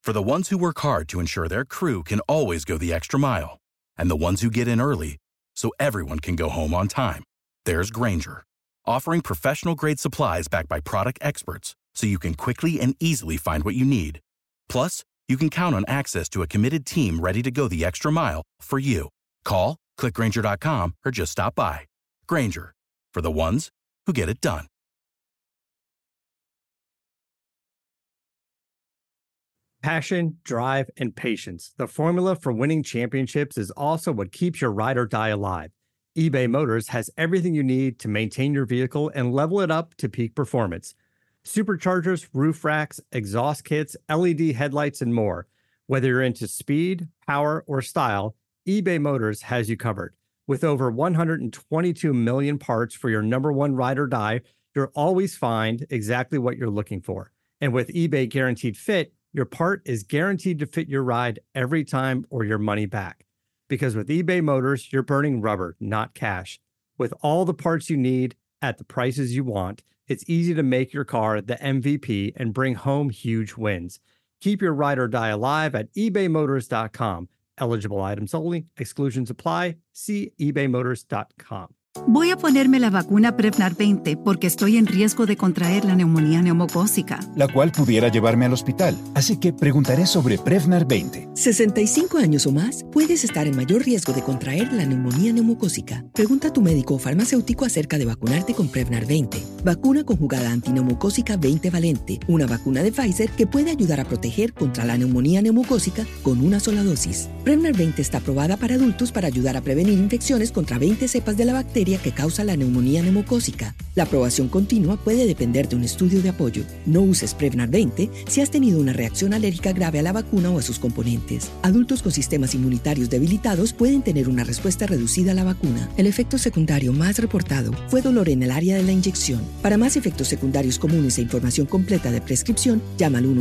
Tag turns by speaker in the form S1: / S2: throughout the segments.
S1: For the ones who work hard to ensure their crew can always go the extra mile, and the ones who get in early so everyone can go home on time, there's Grainger, offering professional-grade supplies backed by product experts so you can quickly and easily find what you need. Plus, you can count on access to a committed team ready to go the extra mile for you. Call, click Grainger.com, or just stop by. Grainger, for the ones who get it done.
S2: Passion, drive, and patience. The formula for winning championships is also what keeps your ride or die alive. eBay Motors has everything you need to maintain your vehicle and level it up to peak performance. Superchargers, roof racks, exhaust kits, LED headlights, and more. Whether you're into speed, power, or style, eBay Motors has you covered. With over 122 million parts for your number one ride or die, you'll always find exactly what you're looking for. And with eBay Guaranteed Fit, your part is guaranteed to fit your ride every time or your money back. Because with eBay Motors, you're burning rubber, not cash. With all the parts you need at the prices you want, it's easy to make your car the MVP and bring home huge wins. Keep your ride or die alive at ebaymotors.com. Eligible items only. Exclusions apply. See ebaymotors.com.
S3: Voy a ponerme la vacuna Prevnar 20 porque estoy en riesgo de contraer la neumonía neumocócica,
S4: la cual pudiera llevarme al hospital. Así que preguntaré sobre Prevnar 20.
S5: 65 años o más, puedes estar en mayor riesgo de contraer la neumonía neumocócica. Pregunta a tu médico o farmacéutico acerca de vacunarte con Prevnar 20. Vacuna conjugada antineumocócica 20 valente. Una vacuna de Pfizer que puede ayudar a proteger contra la neumonía neumocócica con una sola dosis. Prevnar 20 está aprobada para adultos para ayudar a prevenir infecciones contra 20 cepas de la bacteria que causa la neumonía neumocócica. La aprobación continua puede depender de un estudio de apoyo. No uses Prevnar 20 si has tenido una reacción alérgica grave a la vacuna o a sus componentes. Adultos con sistemas inmunitarios debilitados pueden tener una respuesta reducida a la vacuna. El efecto secundario más reportado fue dolor en el área de la inyección. Para más efectos secundarios comunes e información completa de prescripción, llama al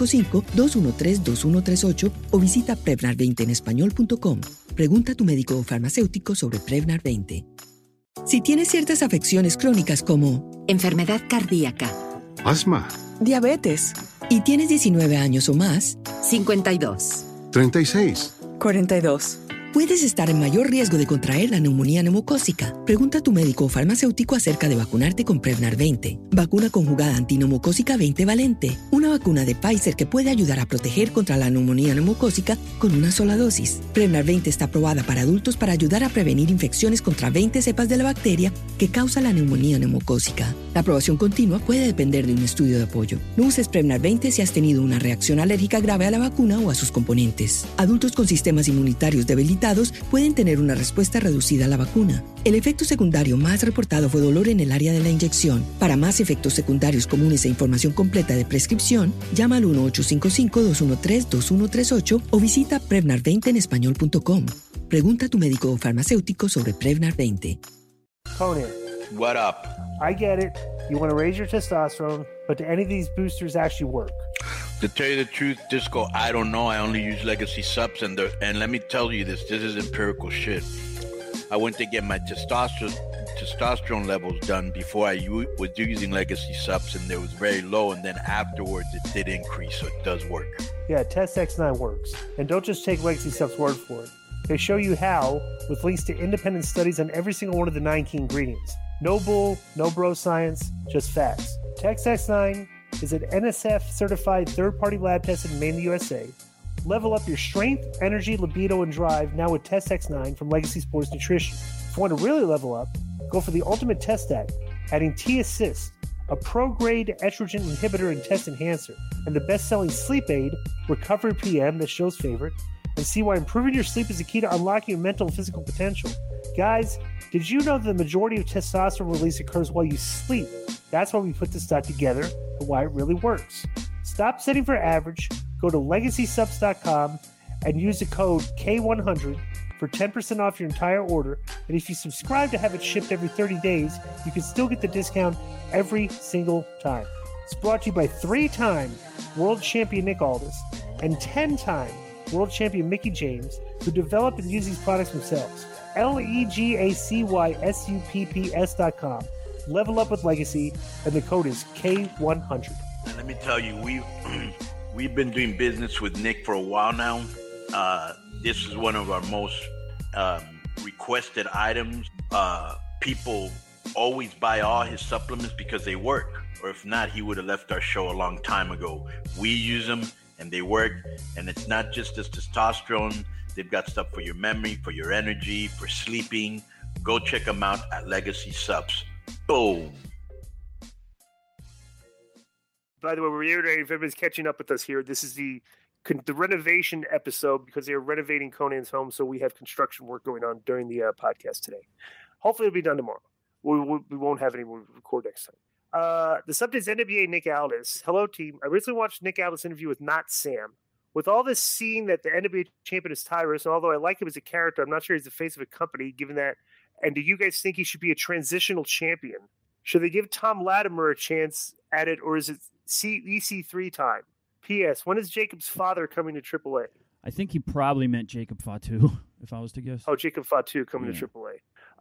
S5: 1-855-213-2138 o visita Prevnar20enespañol.com. Pregunta a tu médico o farmacéutico sobre Prevnar 20. Si tienes ciertas afecciones crónicas como
S6: enfermedad cardíaca,
S7: asma,
S5: diabetes, y tienes 19 años o más,
S6: 52,
S7: 36,
S8: 42.
S5: Puedes estar en mayor riesgo de contraer la neumonía neumocócica. Pregunta a tu médico o farmacéutico acerca de vacunarte con Prevnar 20. Vacuna conjugada antineumocócica 20 valente. Una vacuna de Pfizer que puede ayudar a proteger contra la neumonía neumocócica con una sola dosis. Prevnar 20 está aprobada para adultos para ayudar a prevenir infecciones contra 20 cepas de la bacteria que causa la neumonía neumocócica. La aprobación continua puede depender de un estudio de apoyo. No uses Prevnar 20 si has tenido una reacción alérgica grave a la vacuna o a sus componentes. Adultos con sistemas inmunitarios debilitados pueden tener una respuesta reducida a la vacuna. El efecto secundario más reportado fue dolor en el área de la inyección. Para más efectos secundarios comunes e información completa de prescripción, llama al 1-855-213-2138 o visita Prevnar20enespañol.com. Pregunta a tu médico o farmacéutico sobre Prevnar 20.
S9: Conan.
S10: What up?
S9: I get it. You want to raise your testosterone, but do any of these boosters actually work?
S10: To tell you the truth, Disco, I don't know. I only use Legacy Subs, and let me tell you this is empirical shit. I went to get my testosterone levels done before I was using Legacy Subs, and it was very low, and then afterwards it did increase, so it does work.
S9: Yeah, Test X9 works. And don't just take Legacy Subs' word for it. They show you how, with links to independent studies on every single one of the 9 key ingredients. No bull, no bro science, just facts. Text X9 is an NSF-certified third-party lab tested and made in the USA. Level up your strength, energy, libido, and drive now with Test X9 from Legacy Sports Nutrition. If you want to really level up, go for the ultimate test stack, adding T-Assist, a pro-grade estrogen inhibitor and test enhancer, and the best-selling sleep aid, Recovery PM, that show's favorite, and see why improving your sleep is the key to unlocking your mental and physical potential. Guys, did you know that the majority of testosterone release occurs while you sleep? That's why we put this stuff together and why it really works. Stop setting for average, go to LegacySubs.com and use the code K100 for 10% off your entire order. And if you subscribe to have it shipped every 30 days, you can still get the discount every single time. It's brought to you by 3-time world champion Nick Aldis and 10-time world champion Mickey James, who developed and use these products themselves. LEGACYSUPPS.com. Level up with Legacy, and the code is K100.
S10: And let me tell you, We've been doing business with Nick for a while now. This is one of our most requested items. People always buy all his supplements because they work, or if not, he would have left our show a long time ago. We use them and they work, and it's not just this testosterone. They've got stuff for your memory, for your energy, for sleeping. Go check them out at Legacy Subs. Boom.
S9: By the way, we're reiterating, if everybody's catching up with us here, this is the renovation episode because they're renovating Conan's home, so we have construction work going on during the podcast today. Hopefully it'll be done tomorrow. We won't have any. We'll record next time. The subject is NWA Nick Aldis. Hello, team. I recently watched Nick Aldis' interview with Not Sam. With all this scene that the NWA champion is Tyrus, and although I like him as a character, I'm not sure he's the face of a company, given that. And do you guys think he should be a transitional champion? Should they give Tom Latimer a chance at it, or is it EC3 time? P.S. When is Jacob's father coming to AAA?
S8: I think he probably meant Jacob Fatu, if I was to guess.
S9: Oh, Jacob Fatu coming to AAA.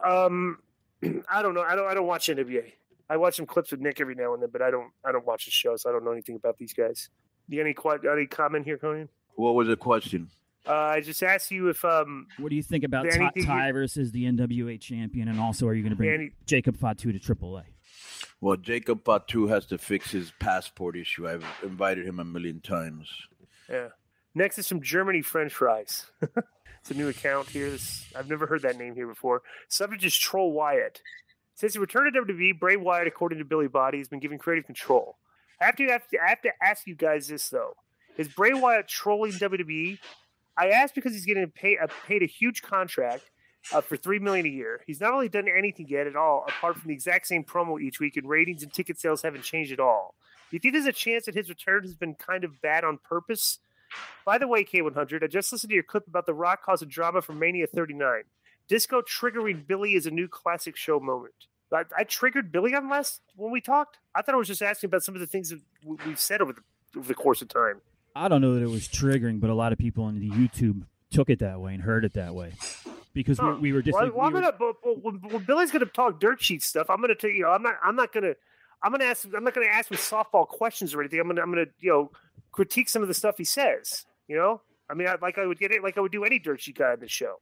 S9: I don't know. I don't watch NWA. I watch some clips with Nick every now and then, but I don't watch the show, so I don't know anything about these guys. You got any comment here, Conan?
S10: What was the question?
S9: I just asked you if
S8: what do you think about Tyrus as the NWA champion, and also are you going to bring Jacob Fatu to AAA?
S10: Well, Jacob Fatu has to fix his passport issue. I've invited him a million times.
S9: Yeah. Next is from Germany French Fries. It's a new account here. I've never heard that name here before. Subject is Troll Wyatt. Since he returned to WWE, Bray Wyatt, according to Billy Body, has been given creative control. I have to ask you guys this, though. Is Bray Wyatt trolling WWE? I ask because he's getting paid a huge contract for $3 million a year. He's not really done anything yet at all, apart from the exact same promo each week, and ratings and ticket sales haven't changed at all. Do you think there's a chance that his return has been kind of bad on purpose? By the way, K100, I just listened to your clip about The Rock causing drama from Mania 39. Disco triggering Billy is a new classic show moment. I triggered Billy on when we talked. I thought I was just asking about some of the things that we've said over the course of time.
S8: I don't know that it was triggering, but a lot of people on the YouTube took it that way and heard it that way because we were just.
S9: When Billy's going to talk dirt sheet stuff, I'm going to tell you. I'm not going to ask him softball questions or anything. I'm going to critique some of the stuff he says. I mean, like I would do any dirt sheet guy on this show.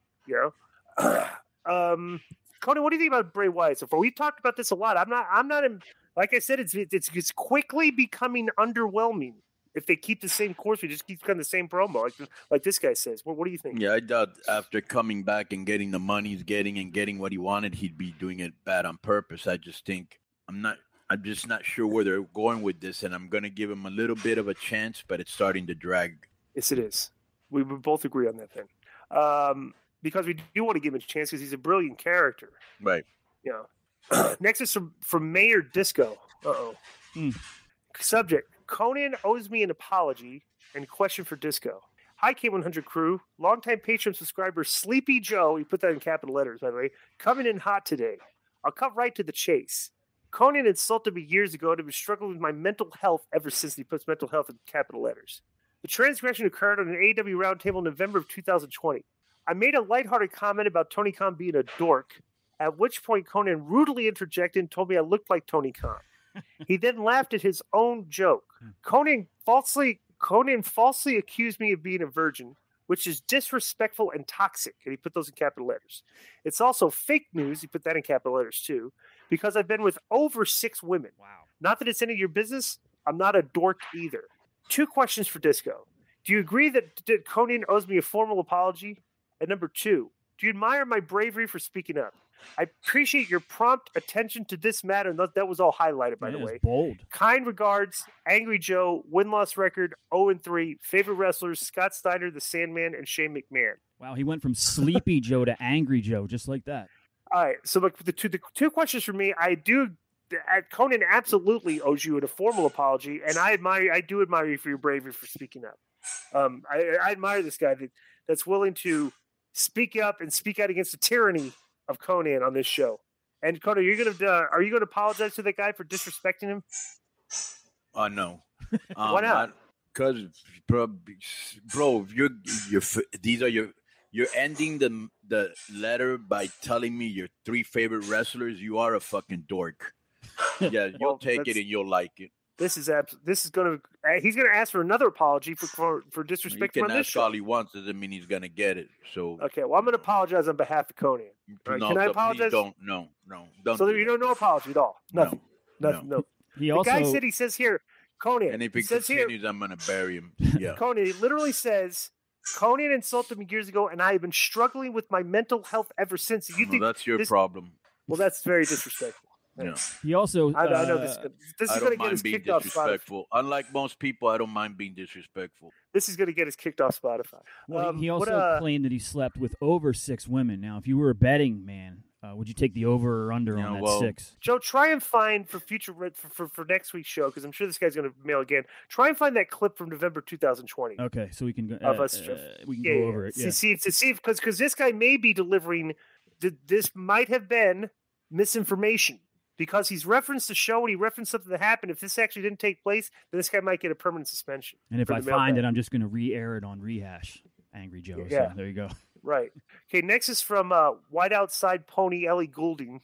S9: Conan, what do you think about Bray Wyatt so far? We've talked about this a lot. I'm not. Like I said, it's quickly becoming underwhelming. If they keep the same course, we just keep kind of the same promo, like this guy says. What do you think?
S10: Yeah, I doubt after coming back and getting the money he's getting and getting what he wanted, he'd be doing it bad on purpose. I just think I'm just not sure where they're going with this, and I'm going to give him a little bit of a chance, but it's starting to drag.
S9: Yes, it is. We both agree on that thing. Because we do want to give him a chance because he's a brilliant character.
S10: Right.
S9: Next is from Mayor Disco. Subject: Conan owes me an apology, and question for Disco. Hi, K100 crew. Longtime Patreon subscriber Sleepy Joe, he put that in capital letters, by the way, coming in hot today. I'll cut right to the chase. Conan insulted me years ago and I've been struggling with my mental health ever since. He puts mental health in capital letters. The transgression occurred on an AEW roundtable in November of 2020. I made a lighthearted comment about Tony Khan being a dork, at which point Conan rudely interjected and told me I looked like Tony Khan. He then laughed at his own joke. Conan falsely accused me of being a virgin, which is disrespectful and toxic, and he put those in capital letters. It's also fake news, he put that in capital letters too, because I've been with over 6 women. Wow. Not that it's any of your business, I'm not a dork either. 2 questions for Disco. Do you agree that Conan owes me a formal apology? And number 2, do you admire my bravery for speaking up? I appreciate your prompt attention to this matter. That was all highlighted, by the way.
S8: Bold.
S9: Kind regards, Angry Joe, win-loss record 0-3, favorite wrestlers, Scott Steiner, the Sandman, and Shane McMahon.
S8: Wow, he went from Sleepy Joe to Angry Joe, just like that.
S9: All right, so look, the two questions for me, Conan absolutely owes you a formal apology, and I do admire you for your bravery for speaking up. I admire this guy that's willing to speak up and speak out against the tyranny of Conan on this show. And Conan, are you going to apologize to that guy for disrespecting him?
S10: No.
S9: Why not?
S10: Because, bro, you're ending the letter by telling me your 3 favorite wrestlers. You are a fucking dork. Yeah, you'll take it and you'll like it.
S9: This is going to. He's going to ask for another apology for disrespect.
S10: He can
S9: on this
S10: ask
S9: show.
S10: all he wants. Doesn't mean he's gonna get it. So
S9: Okay, well, I'm going to apologize on behalf of Conan. Right,
S10: no,
S9: can I
S10: so
S9: apologize?
S10: please don't. Don't.
S9: So
S10: do
S9: you
S10: that.
S9: know, no apology at all. Nothing.
S10: No.
S9: Nothing. No.
S8: He
S9: The
S8: also
S9: guy said he says here, Conan.
S10: And if he
S9: says
S10: continues,
S9: here,
S10: I'm gonna bury him. Yeah.
S9: Conan. He literally says, Conan insulted me years ago, and I have been struggling with my mental health ever since. You think
S10: that's your problem.
S9: Well, that's very disrespectful.
S10: Yeah.
S8: he also
S9: I know this is
S10: I
S9: going to
S10: don't
S9: get us
S10: mind being
S9: kicked off Spotify.
S10: disrespectful. Unlike most people, I don't mind being disrespectful.
S9: This is going to get us kicked off Spotify.
S8: Well, he also claimed that he slept with over 6 women. Now, if you were a betting man, would you take the over or under on that 6?
S9: Joe, try and find for future for next week's show, because I'm sure this guy's going to mail again. Try and find that clip from November 2020.
S8: Okay, so we can go. We can go over it. Yeah.
S9: See because this guy may be delivering. This might have been misinformation. Because he's referenced the show and he referenced something that happened. If this actually didn't take place, then this guy might get a permanent suspension.
S8: And if I find it, I'm just going to re-air it on Rehash, Angry Joe.
S9: Yeah.
S8: So there you go.
S9: Right. Okay, next is from White Outside Pony Ellie Goulding.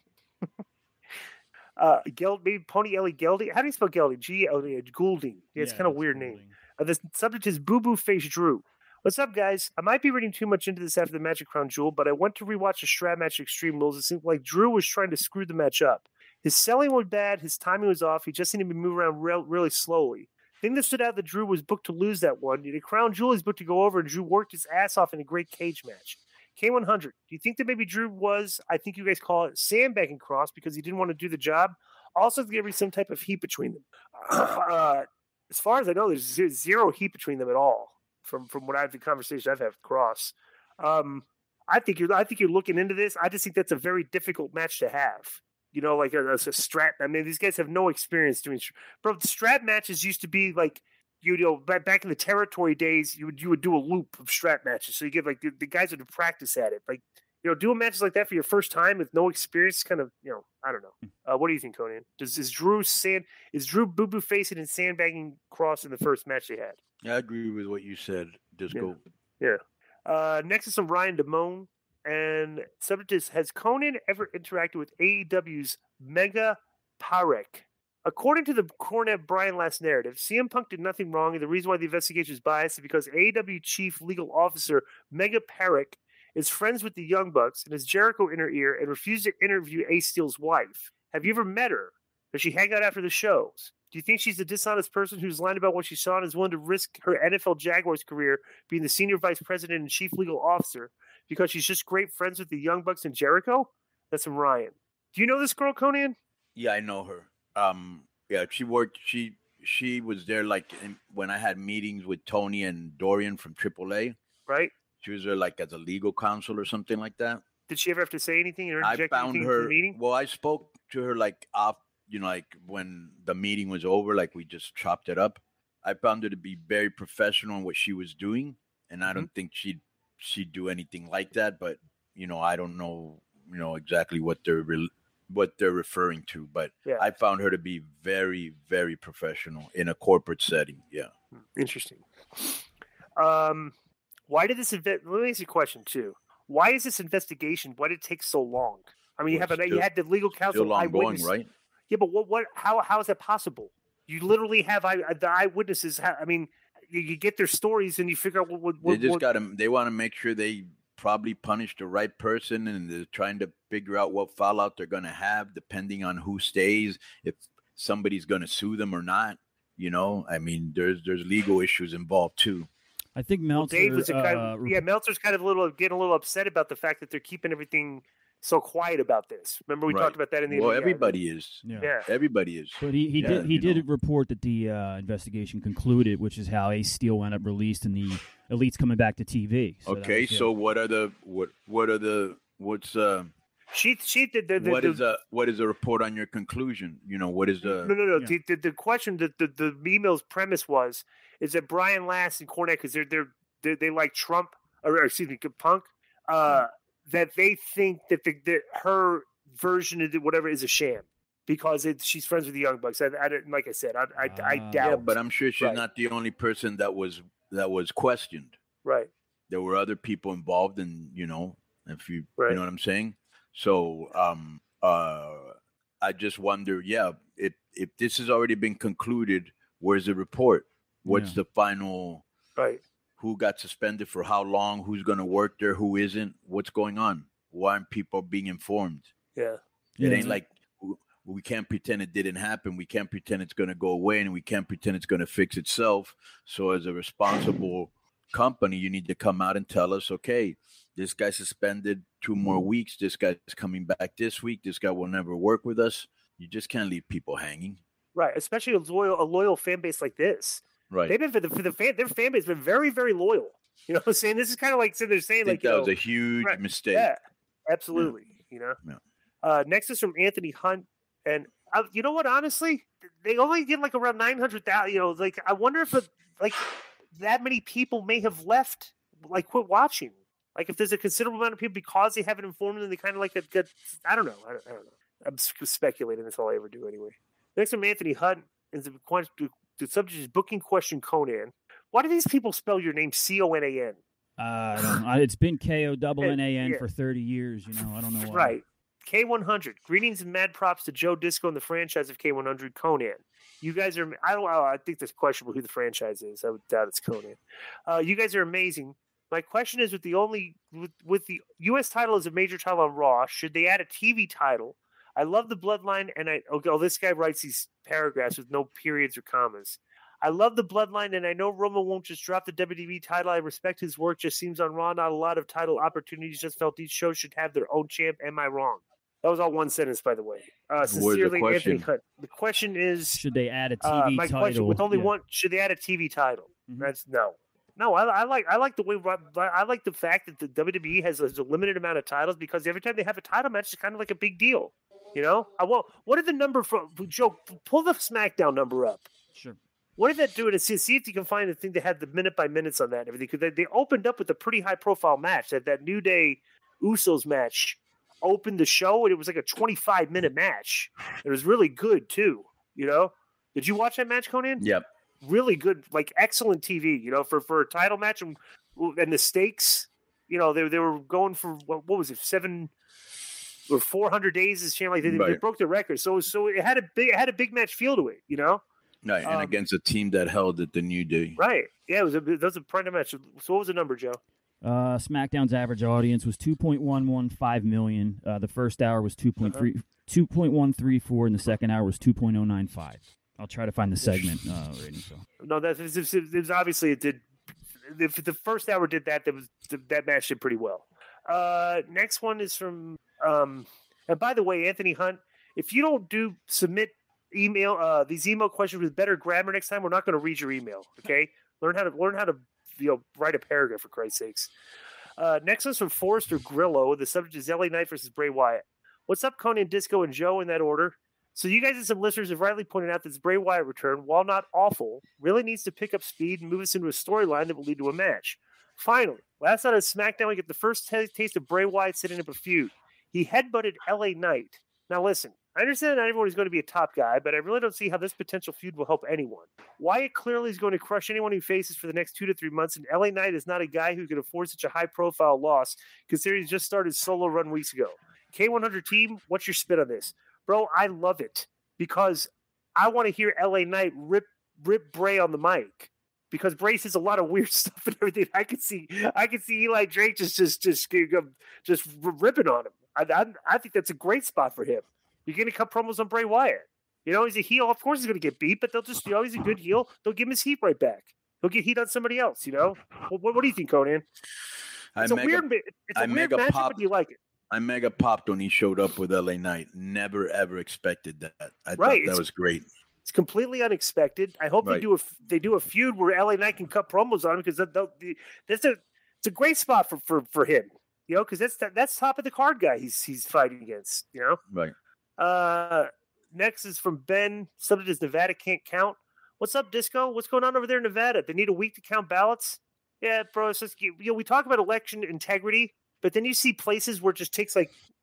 S9: Maybe Pony Ellie Gelding. How do you spell Gelding? Goulding. Yeah, it's kind of a weird name. The subject is Boo Boo Face Drew. What's up, guys? I might be reading too much into this after the Magic Crown Jewel, but I went to rewatch the strap match at Extreme Rules. It seemed like Drew was trying to screw the match up. His selling was bad. His timing was off. He just seemed to be moving around really slowly. The thing that stood out that Drew was booked to lose that one. The Crown Jewel is booked to go over, and Drew worked his ass off in a great cage match. K100, do you think that maybe Drew was, I think you guys call it, sandbagging Cross because he didn't want to do the job? Also, there's going to be some type of heat between them. As far as I know, there's zero heat between them at all from what the conversation I've had with Cross. I think you're looking into this. I just think that's a very difficult match to have. You know, like a strap. I mean, these guys have no experience doing. Bro, the strap matches used to be like, you know, back in the territory days, you would do a loop of strap matches. So you get like the guys would practice at it. Like, you know, doing matches like that for your first time with no experience, kind of, you know, I don't know. What do you think, Conan? Is Drew Boo Boo facing and sandbagging Cross in the first match they had?
S10: Yeah, I agree with what you said. Disco.
S9: Yeah. Next is some Ryan Damone. And subject is, has Conan ever interacted with AEW's Mega Parek? According to the Cornette Brian Last narrative, CM Punk did nothing wrong, and the reason why the investigation is biased is because AEW Chief Legal Officer Mega Parek is friends with the Young Bucks and has Jericho in her ear and refused to interview Ace Steel's wife. Have you ever met her? Does she hang out after the shows? Do you think she's a dishonest person who's lying about what she saw and is willing to risk her NFL Jaguars career being the senior vice president and chief legal officer because she's just great friends with the Young Bucks and Jericho? That's from Ryan. Do you know this girl, Conan?
S10: Yeah, I know her. Yeah, she worked. She was there like when I had meetings with Tony and Dorian from AAA.
S9: Right.
S10: She was there like as a legal counsel or something like that.
S9: Did she ever have to say anything or interject
S10: I found
S9: anything
S10: her.
S9: in the meeting?
S10: Well, I spoke to her like you know, like when the meeting was over, like we just chopped it up. I found her to be very professional in what she was doing, and I don't think she'd do anything like that. But you know, I don't know, you know, exactly what they're referring to. But
S9: yeah.
S10: I found her to be very, very professional in a corporate setting. Yeah,
S9: interesting. Why did this event? Let me ask you a question too. Why is this investigation? Why did it take so long? I mean, you had the legal counsel,
S10: still ongoing, right?
S9: Yeah, but how is that possible? You literally have the eyewitnesses. I mean, you get their stories and you figure out what
S10: they want to make sure they probably punish the right person, and they're trying to figure out what fallout they're going to have depending on who stays, if somebody's going to sue them or not. You know, I mean, there's legal issues involved too.
S8: I think Meltzer.
S9: Dave was Meltzer's kind of getting a little upset about the fact that they're keeping everything so quiet about this. Remember we talked about that in the
S10: everybody is.
S9: Yeah.
S10: Everybody is.
S8: But he did report that the investigation concluded, which is how Ace Steel wound up released and the Elite's coming back to TV. So
S10: okay, so what is a report on your conclusion? You know, what is the
S9: No. Yeah. The question that the email's premise is that Brian Last and Cornette, because they like Trump or excuse me, Punk, that they think that her version of whatever is a sham because she's friends with the Young Bucks. I like I said, I doubt.
S10: Yeah, but I'm sure she's not the only person that was questioned.
S9: Right.
S10: There were other people involved, and you know, if you you know what I'm saying. So I just wonder, if this has already been concluded, where's the report? What's the final?
S9: Right.
S10: Who got suspended for how long? Who's going to work there? Who isn't? What's going on? Why aren't people being informed?
S9: Yeah.
S10: It ain't like we can't pretend it didn't happen. We can't pretend it's going to go away, and we can't pretend it's going to fix itself. So as a responsible company, you need to come out and tell us, okay, this guy suspended 2 more weeks. This guy's coming back this week. This guy will never work with us. You just can't leave people hanging.
S9: Right. Especially a loyal fan base like this.
S10: Right.
S9: They've been their fan base has been very, very loyal. You know what I'm saying? This is kind of like they're saying,
S10: I think that was a huge mistake.
S9: Yeah, absolutely. Yeah. You know?
S10: Yeah.
S9: Next is from Anthony Hunt. And you know what? Honestly, they only get like around 900,000. You know, like I wonder if that many people may have left, like quit watching. Like if there's a considerable amount of people because they haven't informed them, they kind of like get. I don't know. I don't know. I'm speculating. That's all I ever do anyway. Next from Anthony Hunt is the subject is booking question Conan. Why do these people spell your name Conan?
S8: I don't know. It's been Konan for 30 years. You know, I don't know why.
S9: Right. K100. Greetings and mad props to Joe Disco and the franchise of K100 Conan. You guys are. I think that's questionable who the franchise is. I would doubt it's Conan. You guys are amazing. My question is, with the U.S. title as a major title on Raw, should they add a TV title? I love the Bloodline, and this guy writes these paragraphs with no periods or commas. I love the Bloodline, and I know Roman won't just drop the WWE title. I respect his work. Just seems on Raw, not a lot of title opportunities. Just felt each show should have their own champ. Am I wrong? That was all one sentence, by the way. Sincerely, Anthony Hunt. The question is,
S8: should they add a TV
S9: my
S8: title?
S9: Question, with only one, should they add a TV title? Mm-hmm. That's no. No, I like the way I like the fact that the WWE has a limited amount of titles because every time they have a title match, it's kind of like a big deal. You know, what did the number from Joe? Pull the SmackDown number up.
S8: Sure.
S9: What did that do to see if you can find the thing that had the minute by minutes on that and everything? Because they opened up with a pretty high profile match. That New Day Usos match opened the show, and it was like a 25-minute match. It was really good too. You know, did you watch that match, Conan?
S10: Yep.
S9: Really good, like excellent TV, you know, for a title match and the stakes, you know, they were going for what was it, 7 or 400 days as champ, like they broke the record. So it had a big match feel to it, you know.
S10: Right, and against a team that held at the New Day.
S9: Right, yeah, that was a prime match. So what was the number, Joe?
S8: SmackDown's average audience was 2.115 million. The first hour was 2.134, and the second hour was 2.095. I'll try to find the segment rating. So.
S9: No, it was obviously it did. If the first hour did that, that match did pretty well. Next one is from and by the way, Anthony Hunt, if you don't submit email these email questions with better grammar next time, we're not going to read your email. Okay, learn how to write a paragraph for Christ's sakes. Next one's from Forrester Grillo. The subject is LA Knight versus Bray Wyatt. What's up, Conan, Disco, and Joe in that order? So you guys and some listeners have rightly pointed out that this Bray Wyatt return, while not awful, really needs to pick up speed and move us into a storyline that will lead to a match. Finally, last night on SmackDown, we get the first taste of Bray Wyatt setting up a feud. He headbutted LA Knight. Now listen, I understand not everyone is going to be a top guy, but I really don't see how this potential feud will help anyone. Wyatt clearly is going to crush anyone he faces for the next 2 to 3 months, and LA Knight is not a guy who can afford such a high-profile loss, considering he just started solo run weeks ago. K100 team, what's your spin on this? Bro, I love it. Because I want to hear LA Knight rip Bray on the mic, because Bray says a lot of weird stuff and everything. I could see Eli Drake just ripping on him. I think that's a great spot for him. You're going to cut promos on Bray Wyatt. You know, he's a heel. Of course, he's going to get beat, but they'll just, you know, he's a good heel. They'll give him his heat right back. He'll get heat on somebody else. You know, what do you think, Conan? It's a weird matchup, but do you like it?
S10: I mega popped when he showed up with LA Knight. Never ever expected that. I thought that was great.
S9: It's completely unexpected. I hope they do a feud where LA Knight can cut promos on him, because it's a great spot for him. You know, because that's top of the card guy he's fighting against. You know,
S10: right.
S9: Next is from Ben. Subject is Nevada can't count. What's up, Disco? What's going on over there in Nevada? They need a week to count ballots. Yeah, bro. It's just, you know, we talk about election integrity. But then you see places where it just takes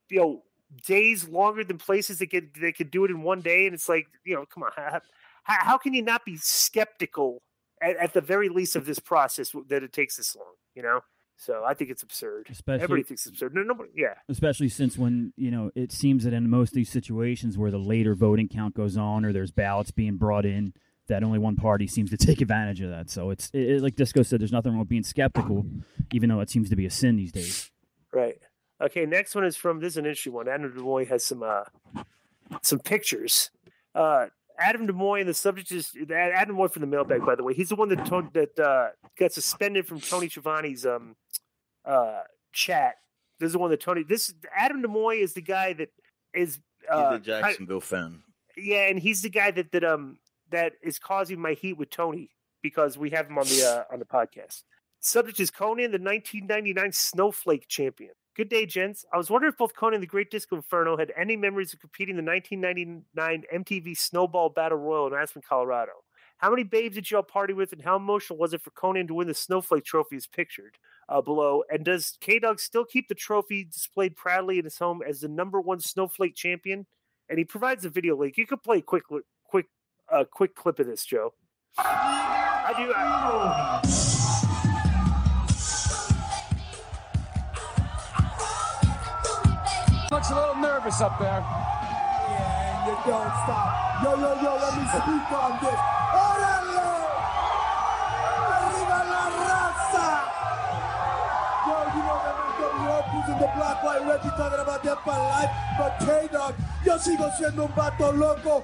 S9: days longer than places that could do it in one day, and it's like, you know, come on, how can you not be skeptical at the very least of this process that it takes this long? You know, So I think it's absurd.
S8: Especially,
S9: everybody thinks it's absurd. Nobody, yeah.
S8: Especially since when, it seems that in most of these situations where the later voting count goes on or there's ballots being brought in, that only one party seems to take advantage of that. So it's like Disco said, there's nothing wrong with being skeptical, even though it seems to be a sin these days.
S9: Right. Okay, next one is from, this is an interesting one. Adam DeMoy has some pictures. Adam DeMoy, and the subject is Adam DeMoy from the mailbag, by the way. He's the one that got suspended from Tony Schiavone's chat. This is the one that Adam DeMoy is the guy that is
S10: he's a Jacksonville fan.
S9: Yeah, and he's the guy that is causing my heat with Tony because we have him on the podcast. Subject is Conan, the 1999 Snowflake champion. Good day, gents. I was wondering if both Conan and the Great Disco Inferno had any memories of competing in the 1999 MTV Snowball Battle Royal in Aspen, Colorado. How many babes did y'all party with, and how emotional was it for Conan to win the Snowflake trophy as pictured below? And does K-Dog still keep the trophy displayed proudly in his home as the #1 Snowflake champion? And he provides a video link. You could play a quick clip of this, Joe. I do.
S11: Looks a little nervous up there. Yeah, and you don't stop. Yo, let me speak on this. Órale! Arriba la raza! Yo, you know that NWO pushing the black, white, Reggie talking about that for life. But K-Dog, yo sigo siendo un vato loco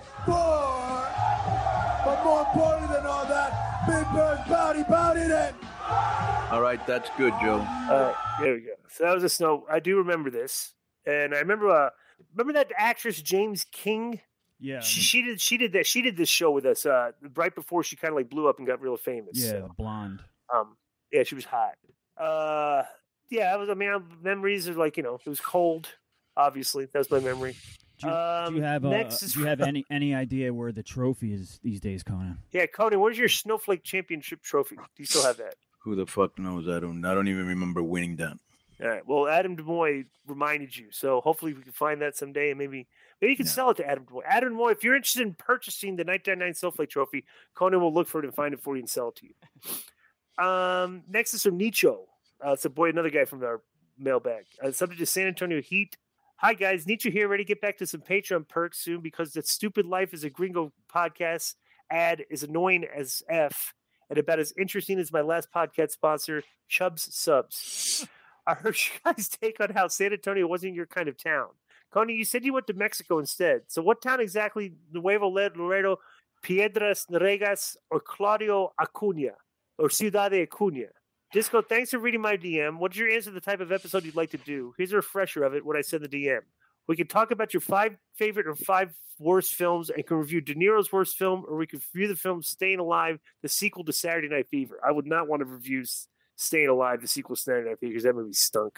S11: but more important than all that, Big Bird Bowdy then.
S10: All right, that's good, Joe.
S9: All right, there we go. So that was a snow. I do remember this. And I remember that actress James King.
S8: Yeah,
S9: she did this show with us right before she kind of like blew up and got real famous.
S8: Yeah,
S9: so.
S8: blonde.
S9: Yeah, she was hot. Yeah, memories are like it was cold. Obviously, that's my memory.
S8: Do you have any idea where the trophy is these days, Conan?
S9: Yeah, Conan, where's your Snowflake Championship trophy? Do you still have that?
S10: Who the fuck knows? I don't even remember winning that.
S9: All right. Well, Adam DeMoy reminded you, so hopefully we can find that someday, and maybe you can sell it to Adam DeMoy. Adam DeMoy, if you're interested in purchasing the 1999 Snowflake Trophy, Conan will look for it and find it for you and sell it to you. Next is from Nicho. It's another guy from our mailbag. Subject is San Antonio Heat. Hi guys, Nicho here. Ready to get back to some Patreon perks soon because that Stupid Life is a Gringo podcast ad is annoying as F and about as interesting as my last podcast sponsor, Chubb's Subs. I heard you guys take on how San Antonio wasn't your kind of town. Connie, you said you went to Mexico instead. So what town exactly, Nuevo Laredo, Piedras Negras, or Claudio Acuna, or Ciudad de Acuna? Disco, thanks for reading my DM. What's your answer to the type of episode you'd like to do? Here's a refresher of it, what I said in the DM. We can talk about your 5 favorite or 5 worst films and can review De Niro's worst film, or we can review the film Staying Alive, the sequel to Saturday Night Fever. I would not want to review Staying Alive, the sequel to Saturday Night Fever, because that movie stunk.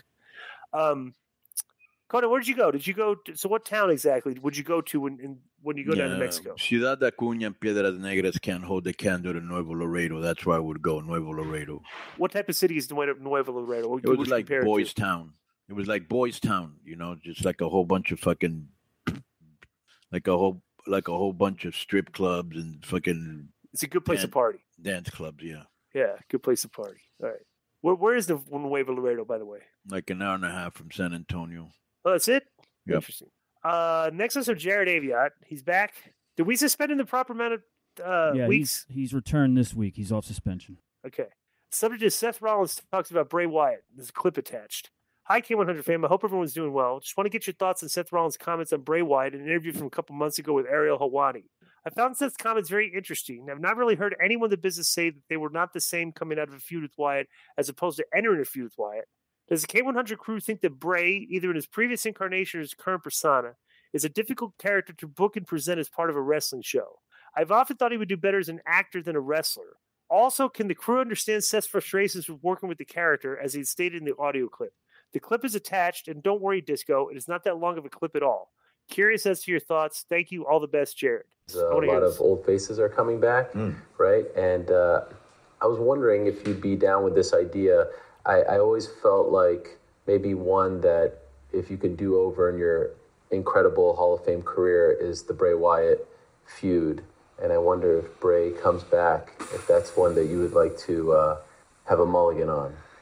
S9: Conan, where did you go? So what town exactly would you go to when you go down to Mexico?
S10: Ciudad de Acuña and Piedras Negras can't hold the candle to Nuevo Laredo. That's where I would go, Nuevo Laredo.
S9: What type of city is Nuevo Laredo?
S10: It was like Boys Town. It was like Boys Town, just like a whole bunch of fucking, like a whole bunch of strip clubs and fucking.
S9: It's a good place to party.
S10: Dance clubs, yeah.
S9: Yeah, good place to party. All right. Where is the Nuevo Laredo, by the way?
S10: Like an hour and a half from San Antonio.
S9: Oh, that's it?
S10: Yep.
S9: Interesting. Next is Jared Aviat. He's back. Did we suspend him the proper amount of weeks?
S8: He's returned this week. He's off suspension.
S9: Okay. Subject is Seth Rollins talks about Bray Wyatt. There's a clip attached. Hi, K100 fam. I hope everyone's doing well. Just want to get your thoughts on Seth Rollins' comments on Bray Wyatt in an interview from a couple months ago with Ariel Helwani. I found Seth's comments very interesting. I've not really heard anyone in the business say that they were not the same coming out of a feud with Wyatt as opposed to entering a feud with Wyatt. Does the K100 crew think that Bray, either in his previous incarnation or his current persona, is a difficult character to book and present as part of a wrestling show? I've often thought he would do better as an actor than a wrestler. Also, can the crew understand Seth's frustrations with working with the character, as he stated in the audio clip? The clip is attached, and don't worry, Disco, it is not that long of a clip at all. Curious as to your thoughts. Thank you. All the best, Jared.
S12: A lot of old faces are coming back, right? And I was wondering if you'd be down with this idea. I always felt like maybe one that if you could do over in your incredible Hall of Fame career is the Bray Wyatt feud. And I wonder if Bray comes back, if that's one that you would like to have a mulligan on.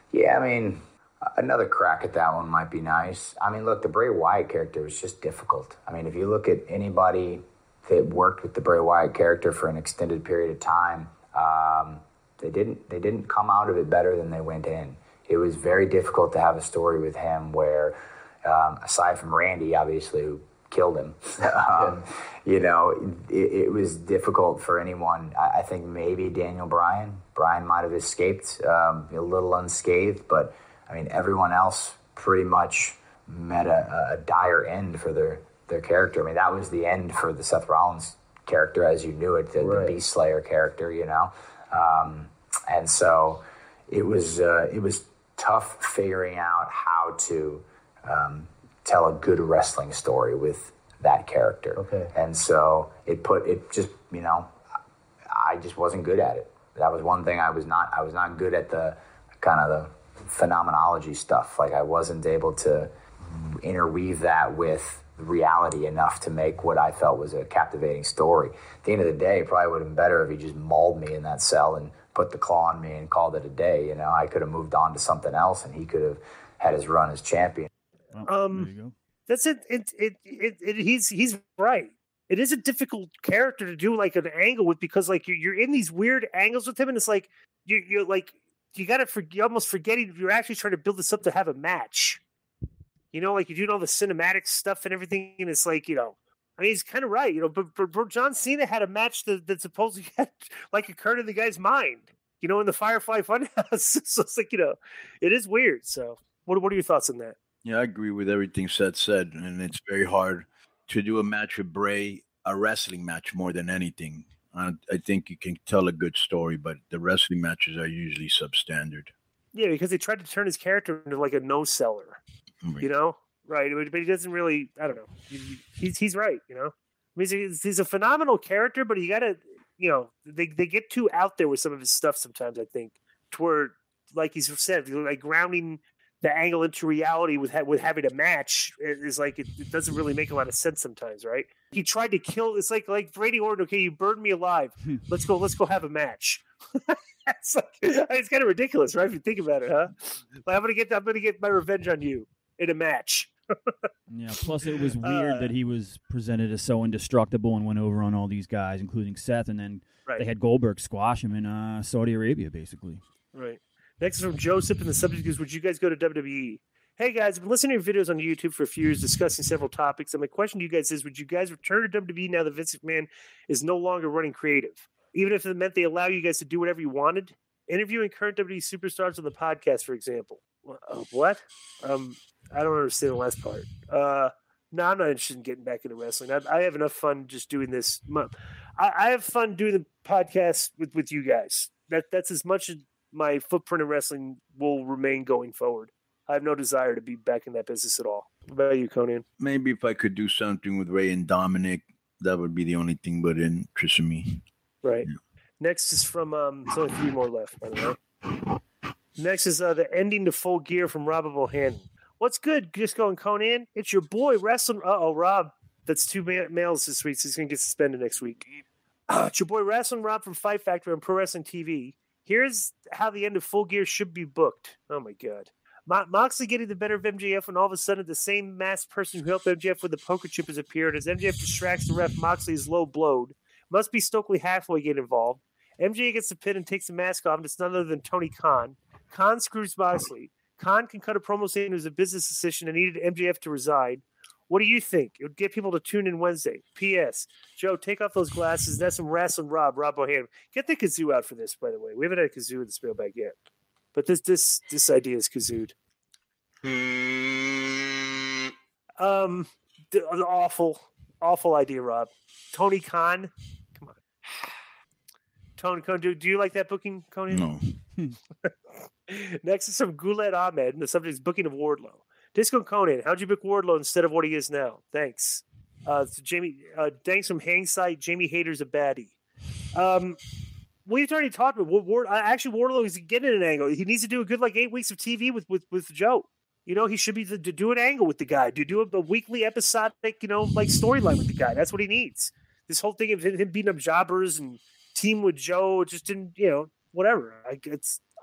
S13: Yeah, I mean, another crack at that one might be nice. I mean, look, the Bray Wyatt character was just difficult. I mean, if you look at anybody that worked with the Bray Wyatt character for an extended period of time, they didn't come out of it better than they went in. It was very difficult to have a story with him where, aside from Randy, obviously, who killed him, you know, it was difficult for anyone. I think maybe Daniel Bryan might have escaped a little unscathed, but I mean, everyone else pretty much met a dire end for their character. I mean, that was the end for the Seth Rollins character as you knew it, the Beast Slayer character, you know. And so it was tough figuring out how to tell a good wrestling story with that character. Okay. And so it just, you know, I just wasn't good at it. That was one thing I was not good at, the kind of the phenomenology stuff. Like I wasn't able to interweave that with reality enough to make what I felt was a captivating story. At the end of the day, it probably would have been better if he just mauled me in that cell and put the claw on me and called it a day. You know, I could have moved on to something else and he could have had his run as champion.
S8: There you go.
S9: That's it. He's right. It is a difficult character to do like an angle with, because like you're in these weird angles with him, and it's like you're like you're almost forgetting you're actually trying to build this up to have a match. You know, like you're doing all the cinematic stuff and everything, and it's like, you know, I mean, he's kind of right, you know. But John Cena had a match that supposedly had, like, occurred in the guy's mind, you know, in the Firefly Funhouse. So it's like, you know, it is weird. So what are your thoughts on that?
S10: Yeah, I agree with everything Seth said, and it's very hard to do a match with Bray, a wrestling match more than anything. I think you can tell a good story, but the wrestling matches are usually substandard. Yeah,
S9: because they tried to turn his character into like a no-seller, you know? Right, but he doesn't really, I don't know. He's right, you know? I mean, he's a phenomenal character, but you got to, you know, they get too out there with some of his stuff sometimes, I think, to where, like he's said, like grounding the angle into reality with having a match is like, it doesn't really make a lot of sense sometimes, right? He tried to kill, it's like Randy Orton, okay, you burned me alive. Let's go have a match. It's kind of ridiculous, right? If you think about it, huh? Like, I'm gonna get my revenge on you in a match.
S8: Yeah, plus it was weird that he was presented as so indestructible and went over on all these guys, including Seth, and then they had Goldberg squash him in Saudi Arabia, basically.
S9: Right. Next is from Joseph, and the subject is, would you guys go to WWE? Hey, guys, I've been listening to your videos on YouTube for a few years discussing several topics, and my question to you guys is, would you guys return to WWE now that Vince McMahon is no longer running creative? Even if it meant they allow you guys to do whatever you wanted? Interviewing current WWE superstars on the podcast, for example. What? I don't understand the last part. No, I'm not interested in getting back into wrestling. I have enough fun just doing this. I have fun doing the podcast with you guys. That's as much as my footprint in wrestling will remain going forward. I have no desire to be back in that business at all. What about you, Conan?
S10: Maybe if I could do something with Ray and Dominic, that would be the only thing but interest in me.
S9: Right. Yeah. Next is from, there's only 3 more left, by the way. Next is the ending to Full Gear from Rob Bohannon. What's good, Disco and Conan? It's your boy, Wrestling. Rob. That's 2 males this week, so he's going to get suspended next week. It's your boy, Wrestling Rob from Fight Factory on Pro Wrestling TV. Here's how the end of Full Gear should be booked. Oh, my God. Moxley getting the better of MJF when all of a sudden the same masked person who helped MJF with the poker chip has appeared. As MJF distracts the ref, Moxley is low blowed. Must be Stokely Hathaway get involved. MJ gets the pin and takes the mask off, and it's none other than Tony Khan. Khan screws Moxley. Khan can cut a promo saying it was a business decision and needed MJF to resign. What do you think? It would get people to tune in Wednesday. P.S. Joe, take off those glasses. That's some wrestling Rob Bohannon. Get the kazoo out for this, by the way. We haven't had a kazoo in this mailbag yet. But this idea is kazooed. Awful idea, Rob. Tony Khan. Come on. Tony, do you like that booking, Conan?
S10: No.
S9: Next is from Goulet Ahmed, and the subject is booking of Wardlow. Disco Conan, how'd you book Wardlow instead of what he is now? Thanks. Jamie, thanks from Hangside. Jamie Hayter's a baddie. We've already talked about Wardlow is getting an angle. He needs to do a good 8 weeks of TV with Joe. You know, he should be to do an angle with the guy. Do a weekly episodic, storyline with the guy. That's what he needs. This whole thing of him beating up jobbers and team with Joe just didn't, whatever.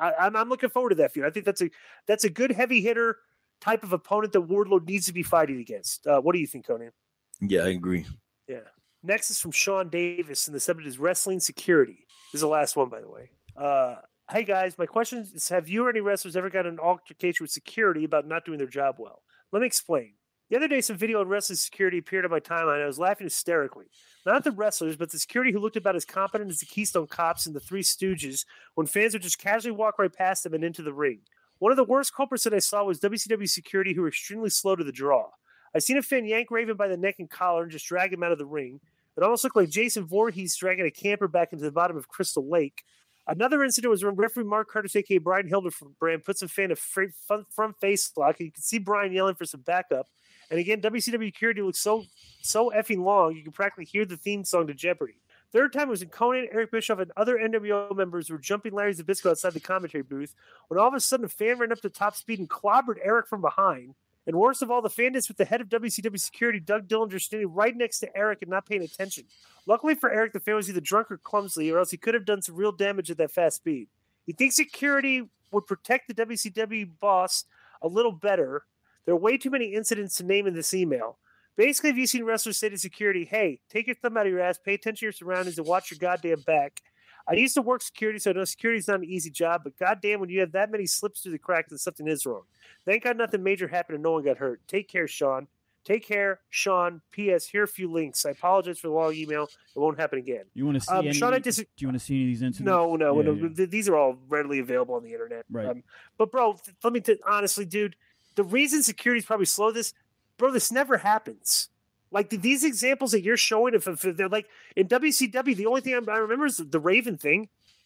S9: I'm looking forward to that feud. I think that's a good heavy hitter type of opponent that Wardlow needs to be fighting against. What do you think, Conan?
S14: Yeah, I agree.
S9: Yeah. Next is from Sean Davis, and the subject is wrestling security. This is the last one, by the way. Hey, guys, my question is, have you or any wrestlers ever got in an altercation with security about not doing their job well? Let me explain. The other day, some video on wrestling security appeared on my timeline, and I was laughing hysterically. Not at the wrestlers, but the security who looked about as competent as the Keystone Cops and the Three Stooges when fans would just casually walk right past them and into the ring. One of the worst culprits that I saw was WCW security, who were extremely slow to the draw. I seen a fan yank Raven by the neck and collar and just drag him out of the ring. It almost looked like Jason Voorhees dragging a camper back into the bottom of Crystal Lake. Another incident was when referee Mark Curtis, a.k.a. Brian Hildebrand, put some fan in a front face lock. You could see Brian yelling for some backup. And again, WCW security looks so effing long, you can practically hear the theme song to Jeopardy. Third time was when Conan, Eric Bischoff, and other NWO members were jumping Larry Zbyszko outside the commentary booth, when all of a sudden a fan ran up to top speed and clobbered Eric from behind. And worst of all, the fan is with the head of WCW security, Doug Dillinger, standing right next to Eric and not paying attention. Luckily for Eric, the fan was either drunk or clumsy, or else he could have done some real damage at that fast speed. You think security would protect the WCW boss a little better? There are way too many incidents to name in this email. Basically, have you seen wrestlers say to security, hey, take your thumb out of your ass, pay attention to your surroundings, and watch your goddamn back? I used to work security, so I know security is not an easy job, but goddamn, when you have that many slips through the cracks, then something is wrong. Thank God nothing major happened and no one got hurt. Take care, Sean. Take care, Sean. P.S. Here are a few links. I apologize for the long email. It won't happen again.
S8: You want to see
S9: Sean,
S8: do you want to see any of these incidents?
S9: No. These are all readily available on the internet.
S8: Right.
S9: But, bro, let me honestly, dude, the reason security's probably slow this never happens. Like, these examples that you're showing, if they're like in WCW, the only thing I remember is the Raven thing.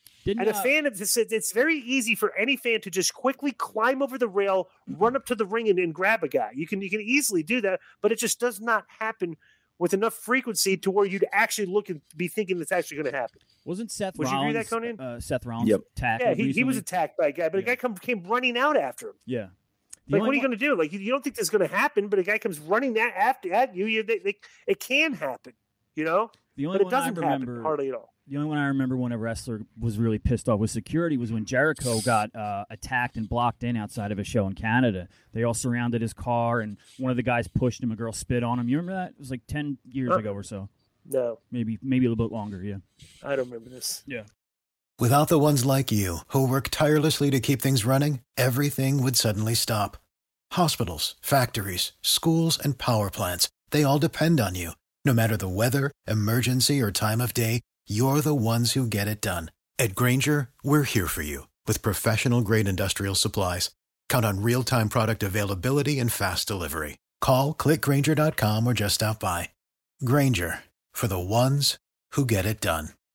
S9: A fan, it's very easy for any fan to just quickly climb over the rail, run up to the ring, and grab a guy. You can easily do that, but it just does not happen with enough frequency to where you'd actually look and be thinking that's actually going to happen.
S8: Wasn't Seth
S9: Would
S8: Rollins?
S9: You agree with that, Conan?
S8: Seth Rollins attacked.
S9: Yeah, he was attacked by a guy, but a guy came running out after him.
S8: Yeah.
S9: Like, what are you going to do? Like, you don't think this is going to happen, but a guy comes running at you. It can happen, you know? But it doesn't happen hardly at all.
S8: The only one I remember when a wrestler was really pissed off with security was when Jericho got attacked and blocked in outside of a show in Canada. They all surrounded his car, and one of the guys pushed him. A girl spit on him. You remember that? It was like 10 years ago or so.
S9: No.
S8: Maybe a little bit longer, yeah.
S9: I don't remember this.
S8: Yeah.
S15: Without the ones like you, who work tirelessly to keep things running, everything would suddenly stop. Hospitals, factories, schools, and power plants, they all depend on you. No matter the weather, emergency, or time of day, you're the ones who get it done. At Grainger, we're here for you with professional-grade industrial supplies. Count on real-time product availability and fast delivery. Call, click Grainger.com, or just stop by. Grainger, for the ones who get it done.